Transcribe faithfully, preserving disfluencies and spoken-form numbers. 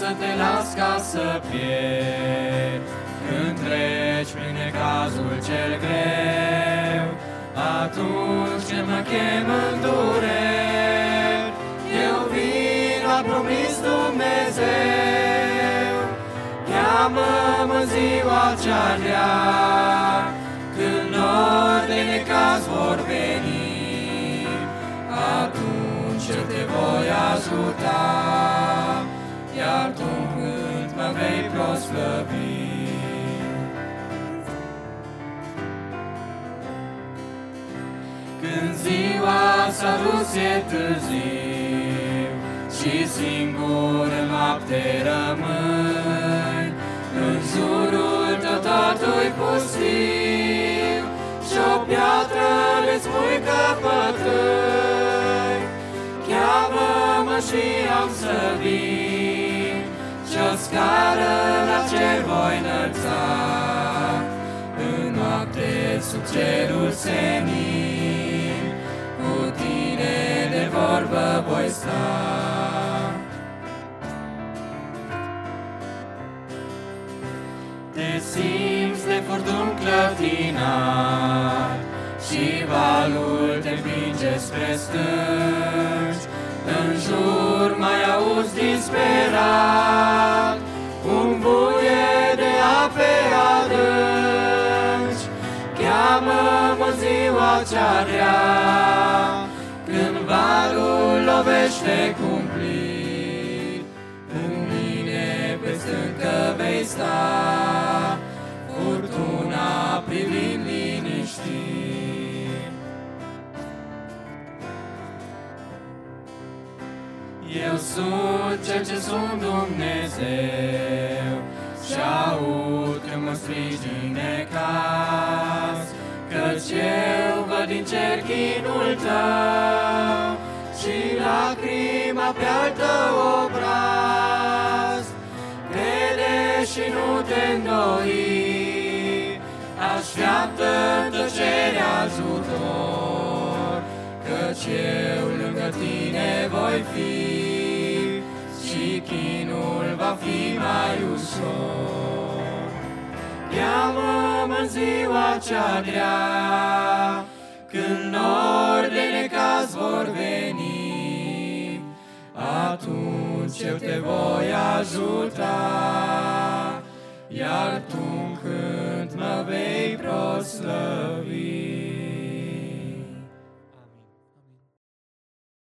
te las ca să pierd. Când treci prin necazul cel greu, atunci când mă chem în dureri, eu vin la promis Dumnezeu. Cheamă-mă în ziua cea rea, când nori de necaz vor veni, atunci eu te voi ajuta, iar tu când mă vei proslăvi. Când ziua s-a dus e târziu și singur în noapte rămâi, în jurul tău totul-i pustiu și-o piatră le spui căpătâi. Cheamă-mă și am să vin și-o scară la cer voi înălța, în noapte sub cerul senin, cu tine de vorbă voi sta. Te simți de furtun clătinat și valul te împinge spre stânci, în jur mai auzi disperat un buie de ape adânci. Cheamă-mă ziua cea rea, când valul lovește cumplit, în mine pe stâncă vei sta, furtuna privind liniștit. Eu sunt cel ce sunt Dumnezeu și aud când mă strigi în necaz, căci eu văd din cer chinul tău și lacrima pe al tău obraz. Crede și nu te îndoi, așteaptă-te, cere ajutor, căci eu lângă tine voi fi și chinul va fi mai ușor. Cheamă-mă în ziua cea grea, când nori de necaz vor veni, atunci eu te voi ajuta, iar tu când mă vei proslăvi.